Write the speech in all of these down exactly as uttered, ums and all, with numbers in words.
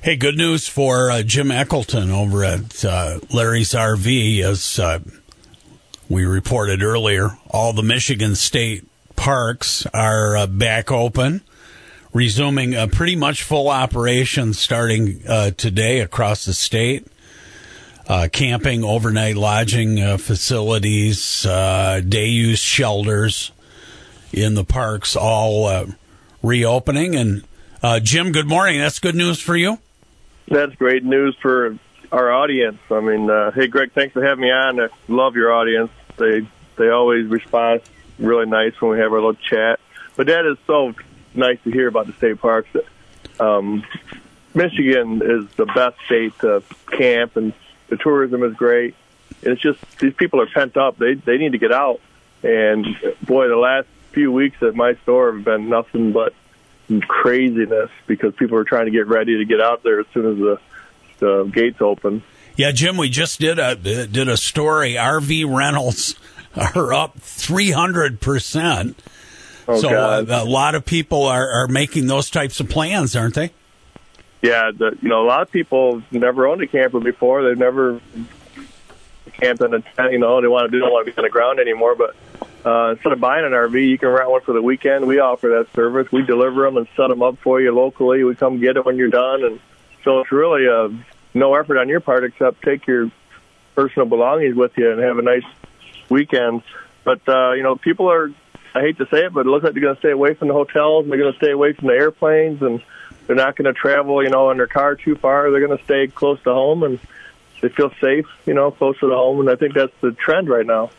Hey, good news for uh, Jim Eckleton over at uh, Larry's R V. As uh, we reported earlier, all the Michigan State parks are uh, back open, resuming a pretty much full operation starting uh, today across the state. Uh, camping, overnight lodging uh, facilities, uh, day-use shelters in the parks, all uh, reopening. And uh, Jim, good morning. That's good news for you? That's great news for our audience. I mean, uh, hey, Greg, thanks for having me on. I love your audience. They they always respond really nice when we have our little chat. But that is so nice to hear about the state parks. Um, Michigan is the best state to camp, and the tourism is great. It's just these people are pent up. They they need to get out. And, boy, the last few weeks at my store have been nothing but craziness because people are trying to get ready to get out there as soon as the, the gates open. Yeah, Jim, we just did a did a story. R V rentals are up three hundred percent. Oh, so God. a, a lot of people are, are making those types of plans, aren't they? Yeah, the, you know, a lot of people never owned a camper before. They've never camped in a tent. You know, they want to they don't want to be on the ground anymore, but Uh, instead of buying an R V, you can rent one for the weekend. We offer that service. We deliver them and set them up for you locally. We come get it when you're done. And so it's really uh, no effort on your part except take your personal belongings with you and have a nice weekend. But, uh, you know, people are, I hate to say it, but it looks like they're going to stay away from the hotels. And they're going to stay away from the airplanes. And they're not going to travel, you know, in their car too far. They're going to stay close to home. And they feel safe, you know, close to the home. And I think that's the trend right now.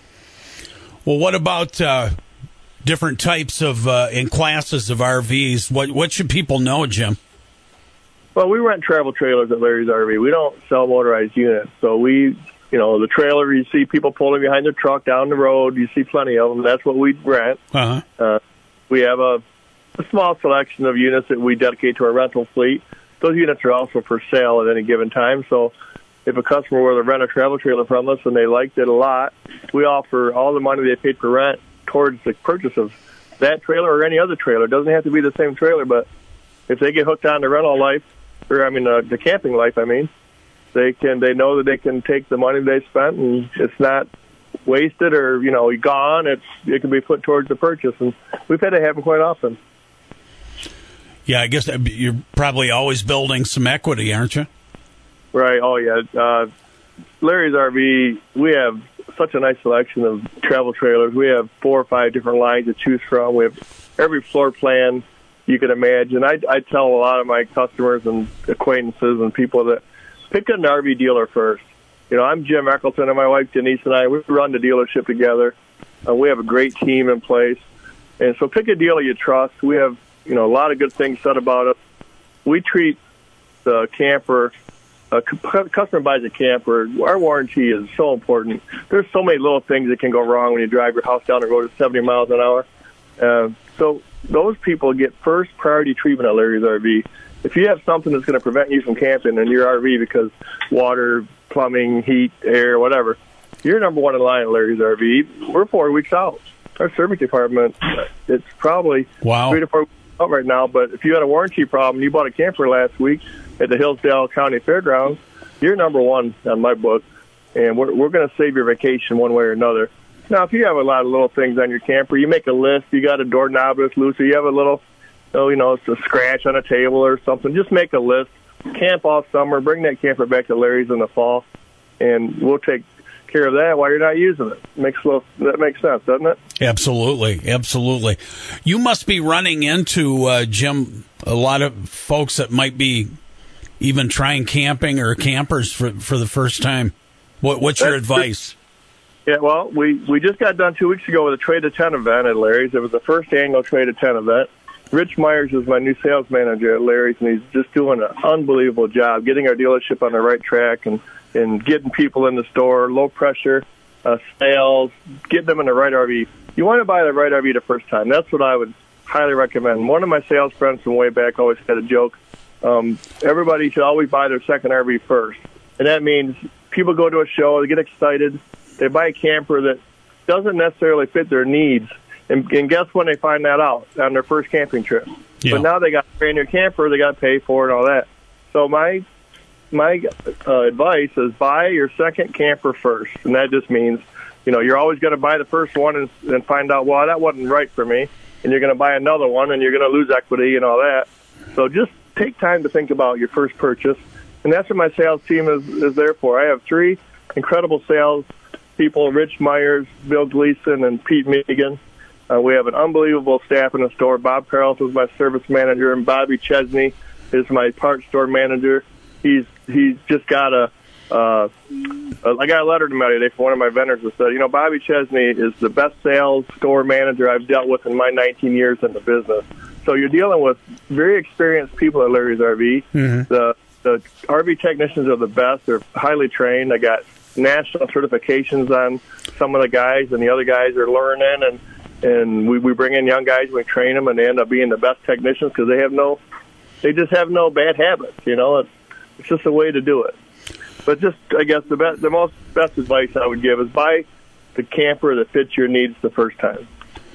Well, what about uh, different types of uh, and classes of R Vs? What what should people know, Jim? Well, we rent travel trailers at Larry's R V. We don't sell motorized units. So we, you know, the trailer, you see people pulling behind their truck down the road. You see plenty of them. That's what we rent. Uh-huh. Uh, we have a, a small selection of units that we dedicate to our rental fleet. Those units are also for sale at any given time. So if a customer were to rent a travel trailer from us and they liked it a lot, we offer all the money they paid for rent towards the purchase of that trailer or any other trailer. It doesn't have to be the same trailer, but if they get hooked on the rental life, or I mean uh, the camping life, I mean, they can they know that they can take the money they spent and it's not wasted or you know gone. It's it can be put towards the purchase, and we've had it happen quite often. Yeah, I guess you're probably always building some equity, aren't you? Right. Oh, yeah. Uh, Larry's R V, we have such a nice selection of travel trailers. We have four or five different lines to choose from. We have every floor plan you can imagine. I, I tell a lot of my customers and acquaintances and people that pick an R V dealer first. You know, I'm Jim Eckleton, and my wife Denise and I, we run the dealership together. Uh, we have a great team in place. And so pick a dealer you trust. We have, you know, a lot of good things said about us. We treat the camper... A customer buys a camper, our warranty is so important. There's so many little things that can go wrong when you drive your house down the road at seventy miles an hour. Uh, so those people get first priority treatment at Larry's R V. If you have something that's going to prevent you from camping in your R V because water, plumbing, heat, air, whatever, you're number one in line at Larry's R V. We're four weeks out. Our service department, it's probably wow. three to four weeks out right now. But if you had a warranty problem, you bought a camper last week at the Hillsdale County Fairgrounds, you're number one on my book, and we're, we're going to save your vacation one way or another. Now, if you have a lot of little things on your camper, you make a list, you got a doorknob that's loose, or you have a little, oh, you know, it's a scratch on a table or something, just make a list. Camp all summer, bring that camper back to Larry's in the fall, and we'll take care of that while you're not using it. Makes a little, that makes sense, doesn't it? Absolutely, absolutely. You must be running into, uh, Jim, a lot of folks that might be even trying camping or campers for for the first time. What, what's your That's advice? Yeah, well, we, we just got done two weeks ago with a Trade to ten event at Larry's. It was the first annual Trade to ten event. Rich Myers is my new sales manager at Larry's, and he's just doing an unbelievable job getting our dealership on the right track and, and getting people in the store, low pressure, uh, sales, getting them in the right R V. You want to buy the right R V the first time. That's what I would highly recommend. One of my sales friends from way back always had a joke. Um, everybody should always buy their second R V first. And that means people go to a show, they get excited, they buy a camper that doesn't necessarily fit their needs. And, and guess when they find that out? On their first camping trip. Yeah. But now they got a brand new camper, they got to pay for it and all that. So my my uh, advice is buy your second camper first, and that just means, you know, you're always going to buy the first one and, and find out, well, that wasn't right for me, and you're going to buy another one, and you're going to lose equity and all that. So just take time to think about your first purchase, and that's what my sales team is, is there for. I have three incredible sales people, Rich Myers, Bill Gleason, and Pete Megan. Uh, we have an unbelievable staff in the store. Bob Carlson is my service manager, and Bobby Chesney is my parts store manager. He's he's just got a, uh, I got a letter to him today from one of my vendors that said, you know, Bobby Chesney is the best sales store manager I've dealt with in my nineteen years in the business. So you're dealing with very experienced people at Larry's R V. Mm-hmm. The the R V technicians are the best. They're highly trained. I got national certifications on some of the guys, and the other guys are learning. And and we, we bring in young guys, we train them, and they end up being the best technicians because they have no, they just have no bad habits. You know, it's it's just a way to do it. But just, I guess, the best, the most best advice I would give is buy the camper that fits your needs the first time.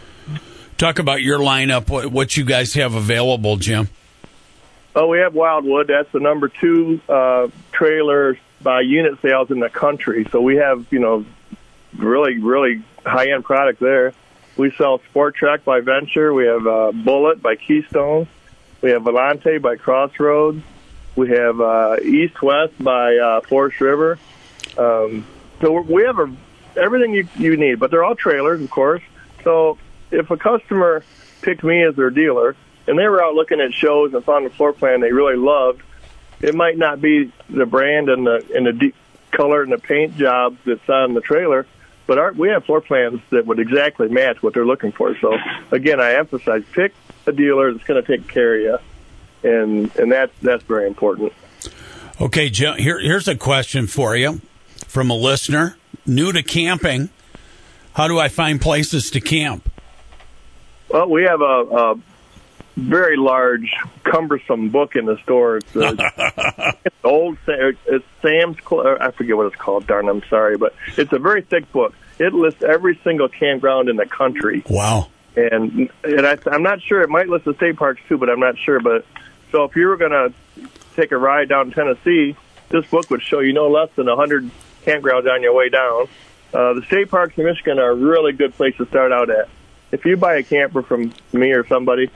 Talk about your lineup, what, what you guys have available, Jim. Oh, we have Wildwood. That's the number two uh, trailer by unit sales in the country. So we have, you know, really, really high-end product there. We sell Sport Track by Venture. We have uh, Bullet by Keystone. We have Volante by Crossroads. We have uh, East West by uh, Forest River. Um, so we have a, everything you, you need, but they're all trailers, of course. So if a customer picked me as their dealer and they were out looking at shows and found a floor plan they really loved, it might not be the brand and the and the deep color and the paint job that's on the trailer, but our, we have floor plans that would exactly match what they're looking for. So again, I emphasize, pick a dealer that's going to take care of you. And and that's that's very important. Okay, Joe. Here here's a question for you from a listener new to camping. How do I find places to camp? Well, we have a, a very large, cumbersome book in the store. It's, a, it's old. It's Sam's. I forget what it's called. Darn, I'm sorry, but it's a very thick book. It lists every single campground in the country. Wow. And and I, I'm not sure. It might list the state parks too, but I'm not sure. But so if you were going to take a ride down Tennessee, this book would show you no less than one hundred campgrounds on your way down. Uh, the state parks in Michigan are a really good place to start out at. If you buy a camper from me or somebody,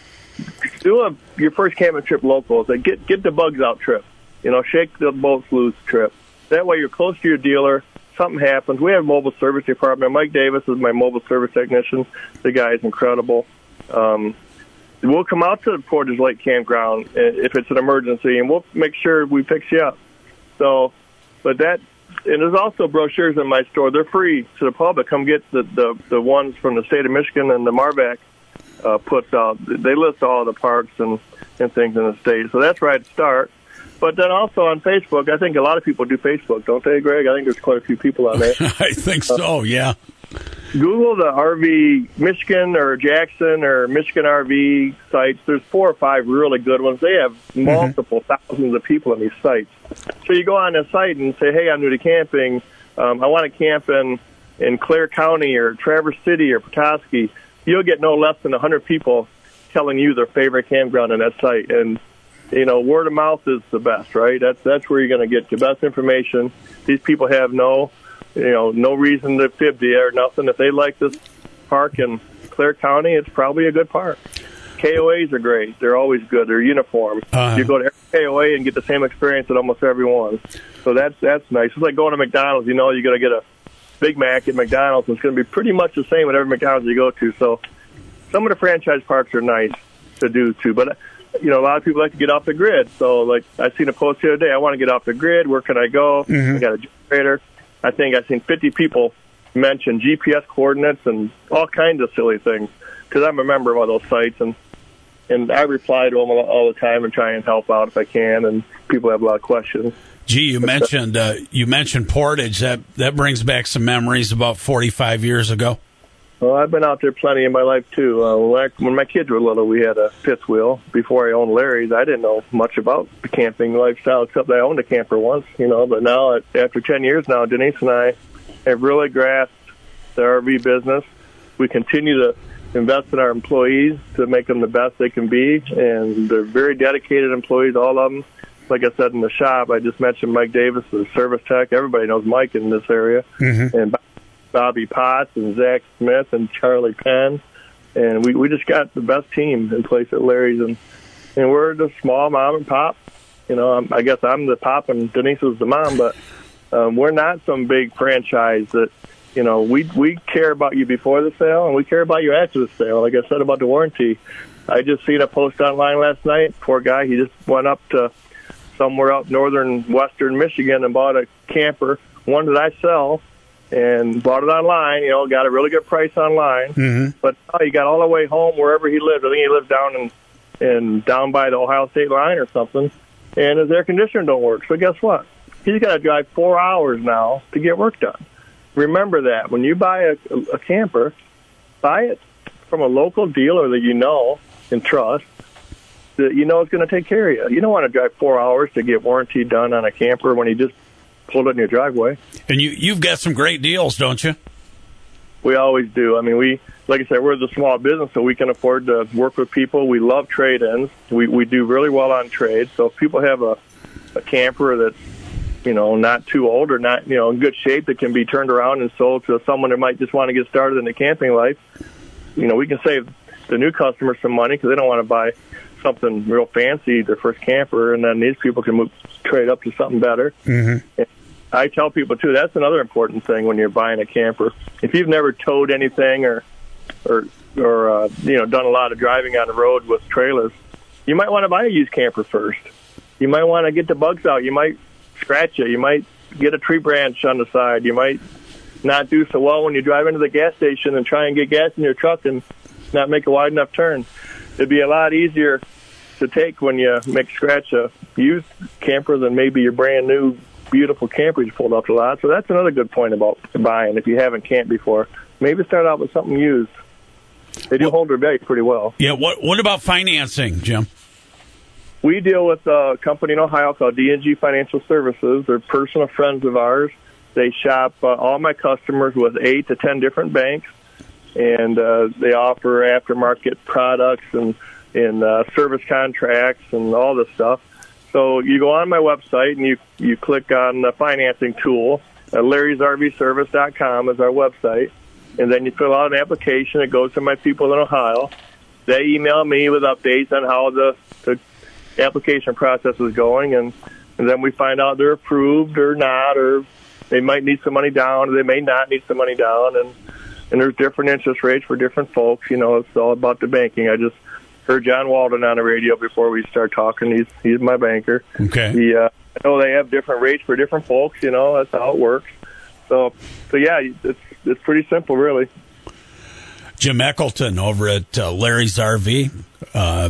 do a, your first camping trip local. So get get the bugs out trip. You know, shake the bolts loose trip. That way you're close to your dealer. Something happens. We have a mobile service department. Mike Davis is my mobile service technician. The guy is incredible. Um, we'll come out to the Portage Lake Campground if it's an emergency, and we'll make sure we fix you up. So, but that, and there's also brochures in my store. They're free to the public. Come get the, the, the ones from the state of Michigan and the Marvac uh, puts out. They list all the parks and, and things in the state. So that's where I'd start. But then also on Facebook, I think a lot of people do Facebook, don't they, Greg? I think there's quite a few people on there. I think so, uh, yeah. Google the R V Michigan or Jackson or Michigan R V sites. There's four or five really good ones. They have multiple mm-hmm. thousands of people on these sites. So you go on a site and say, hey, I'm new to camping. Um, I want to camp in, in Clare County or Traverse City or Petoskey. You'll get no less than one hundred people telling you their favorite campground on that site. And, you know, word of mouth is the best, right? That's, that's where you're going to get the best information. These people have no... You know, no reason to fib to you or nothing. If they like this park in Clare County, it's probably a good park. K O As are great. They're always good. They're uniform. Uh-huh. You go to every K O A and get the same experience at almost every one. So that's that's nice. It's like going to McDonald's. You know, you're going to get a Big Mac at McDonald's. It's going to be pretty much the same at every McDonald's you go to. So some of the franchise parks are nice to do, too. But, you know, a lot of people like to get off the grid. So, like, I seen a post the other day. I want to get off the grid. Where can I go? Mm-hmm. I got a generator. I think I've seen fifty people mention G P S coordinates and all kinds of silly things because I'm a member of all those sites, and and I reply to them all the time and try and help out if I can, and people have a lot of questions. Gee, you mentioned uh, you mentioned Portage. That that brings back some memories about forty-five years ago. Well, I've been out there plenty in my life, too. Uh, when, I, when my kids were little, we had a fifth wheel. Before I owned Larry's, I didn't know much about the camping lifestyle, except I owned a camper once, you know. But now, after ten years now, Denise and I have really grasped the R V business. We continue to invest in our employees to make them the best they can be, and they're very dedicated employees, all of them. like I said, in the shop, I just mentioned Mike Davis, the service tech. Everybody knows Mike in this area. Mm-hmm. And Bobby Potts and Zach Smith and Charlie Penn. And we, we just got the best team in place at Larry's. And, and we're the small mom and pop. You know, I'm, I guess I'm the pop and Denise is the mom, but um, we're not some big franchise that, you know, we we care about you before the sale and we care about you after the sale. Like I said about the warranty, I just seen a post online last night. Poor guy, he just went up to somewhere up northern western Michigan and bought a camper, one that I sell, and bought it online. You know, got a really good price online. Mm-hmm. But oh, he got all the way home wherever he lived. I think he lives down in, in down by the Ohio State line or something. And his air conditioner don't work. So guess what? He's got to drive four hours now to get work done. Remember that. When you buy a, a camper, buy it from a local dealer that you know and trust, that you know is going to take care of you. You don't want to drive four hours to get warranty done on a camper when you just pulled it in your driveway. And you, you've got some great deals, don't you? We always do. I mean, we, like I said, we're the small business, so we can afford to work with people. We love trade-ins. We we do really well on trade. So if people have a, a camper that's, you know, not too old or not, you know, in good shape that can be turned around and sold to someone that might just want to get started in the camping life, you know, we can save the new customers some money because they don't want to buy something real fancy, their first camper, and then these people can move, trade up to something better. Mm-hmm. And I tell people, too, that's another important thing when you're buying a camper. If you've never towed anything or, or, or uh, you know, done a lot of driving on the road with trailers, you might want to buy a used camper first. You might want to get the bugs out. You might scratch it. You might get a tree branch on the side. You might not do so well when you drive into the gas station and try and get gas in your truck and not make a wide enough turn. It'd be a lot easier to take when you make scratch a used camper than maybe your brand new beautiful camper you pulled off the lot. So that's another good point about buying if you haven't camped before. Maybe start out with something used. They do well, hold their value pretty well. Yeah. What What about financing, Jim? We deal with a company in Ohio called D and G Financial Services. They're personal friends of ours. They shop uh, all my customers with eight to ten different banks, and uh, they offer aftermarket products and, and uh, service contracts and all this stuff. So you go on my website and you, you click on the financing tool. Uh, Larry's R V Service dot com is our website. And then you fill out an application. It goes to my people in Ohio. They email me with updates on how the, the application process is going, and, and then we find out they're approved or not, or they might need some money down, or they may not need some money down, and and there's different interest rates for different folks. You know, it's all about the banking. I just heard John Walden on the radio before we start talking. He's he's my banker. Okay. He, uh, I know they have different rates for different folks. You know, that's how it works. So so yeah, it's it's pretty simple, really. Jim Eckleton over at uh, Larry's R V. Uh,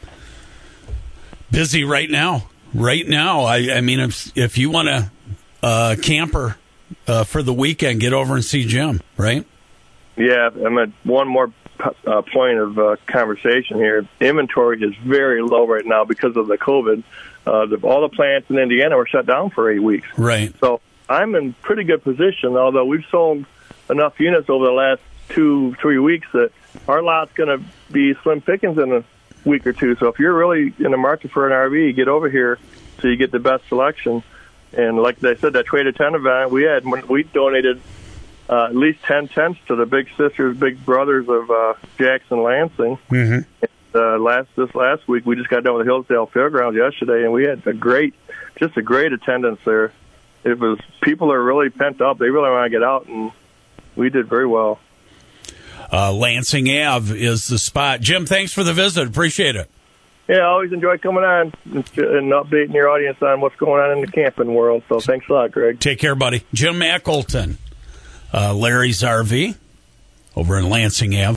busy right now. Right now, I, I mean, if if you want a uh, camper uh, for the weekend, get over and see Jim, right? Yeah, I'm at one more uh, point of uh, conversation here. Inventory is very low right now because of the COVID. Uh, the, all the plants in Indiana were shut down for eight weeks. Right. So I'm in pretty good position, although we've sold enough units over the last two, three weeks that our lot's going to be slim pickings in a week or two. So if you're really in the market for an R V, get over here so you get the best selection. And like I said, that Trade a Tent event, we had we donated uh, at least ten tents to the big sisters, big brothers of uh, Jackson Lansing. Mm-hmm. And, uh, last this last week, we just got done with the Hillsdale Fairgrounds yesterday, and we had a great, just a great attendance there. It was people are really pent up; they really want to get out, and we did very well. Uh, Lansing Avenue is the spot. Jim, thanks for the visit. Appreciate it. Yeah, I always enjoy coming on and updating your audience on what's going on in the camping world. So thanks a lot, Greg. Take care, buddy. Jim Eckleton, uh, Larry's R V over in Lansing Avenue.